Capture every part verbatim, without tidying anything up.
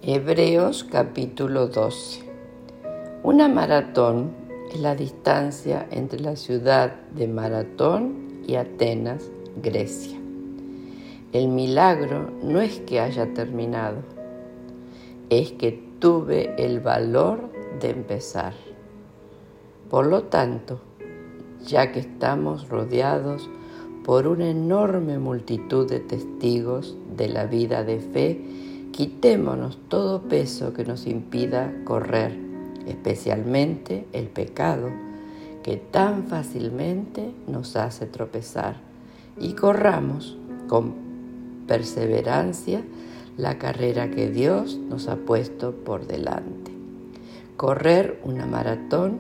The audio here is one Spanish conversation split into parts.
Hebreos capítulo doce. Una maratón es la distancia entre la ciudad de Maratón y Atenas, Grecia. El milagro no es que haya terminado, es que tuve el valor de empezar. Por lo tanto, ya que estamos rodeados por una enorme multitud de testigos de la vida de fe, quitémonos todo peso que nos impida correr, especialmente el pecado, que tan fácilmente nos hace tropezar, y corramos con perseverancia la carrera que Dios nos ha puesto por delante. Correr una maratón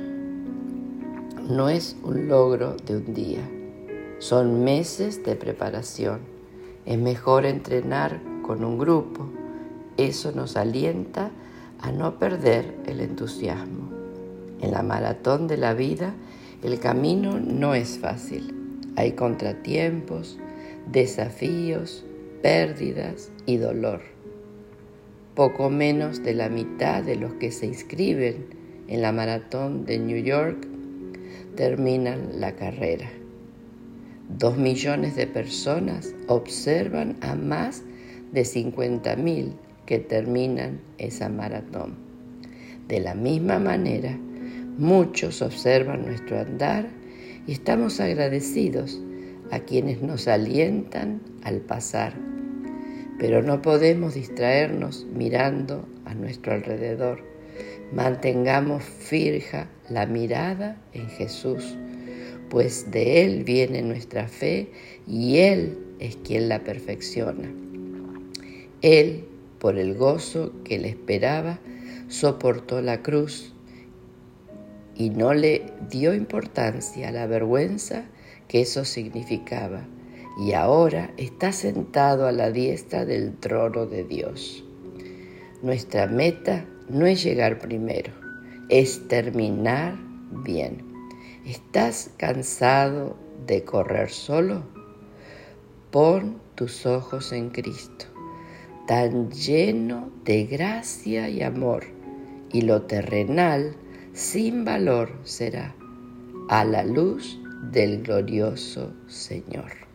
no es un logro de un día, son meses de preparación. Es mejor entrenar con un grupo, eso nos alienta a no perder el entusiasmo. En la maratón de la vida, el camino no es fácil. Hay contratiempos, desafíos, pérdidas y dolor. Poco menos de la mitad de los que se inscriben en la maratón de New York terminan la carrera. Dos millones de personas observan a más de cincuenta mil que terminan esa maratón. De la misma manera, muchos observan nuestro andar y estamos agradecidos a quienes nos alientan al pasar. Pero no podemos distraernos mirando a nuestro alrededor. Mantengamos fija la mirada en Jesús, pues de Él viene nuestra fe y Él es quien la perfecciona. Él, por el gozo que le esperaba, soportó la cruz y no le dio importancia a la vergüenza que eso significaba, y ahora está sentado a la diestra del trono de Dios. Nuestra meta no es llegar primero, es terminar bien. ¿Estás cansado de correr solo? Pon tus ojos en Cristo, tan lleno de gracia y amor, y lo terrenal sin valor será a la luz del glorioso Señor.